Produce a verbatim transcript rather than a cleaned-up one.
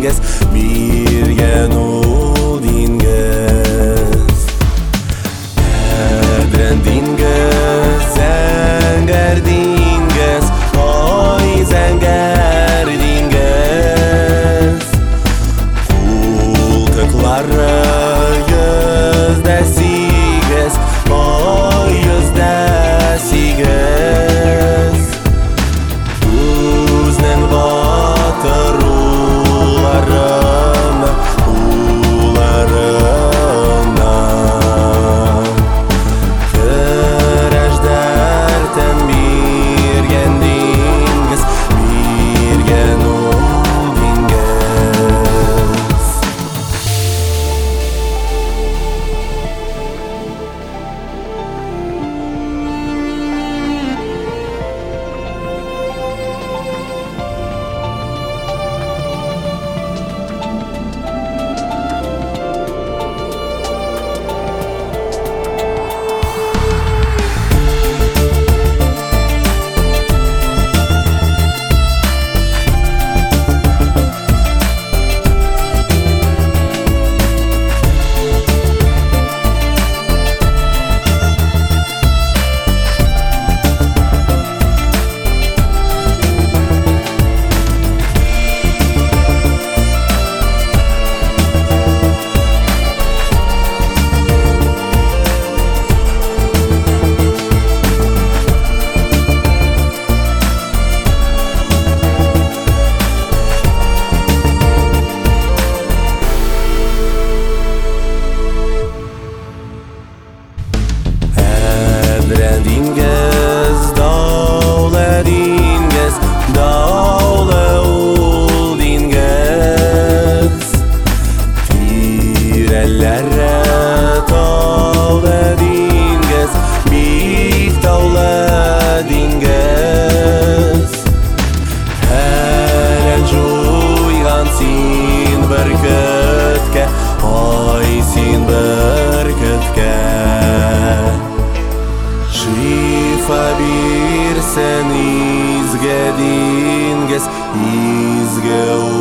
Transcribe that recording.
dinges, birgen ul dinges. Edren dinges, zenger dinges, oj zenger dinges. Kulkaklara yüzde siges, oj yüzde siges. Uznen vatarullarına, ullarına. Kırajderten birgen dinges, birgen ul dinges. Edren dinges, dağla dinges, dağla ul dinges. Tirellere tağla dinges, bik tağla dinges. Her el juygan sin berkötke, ay sin berkötke. Şifa bir sen izge dinges, izge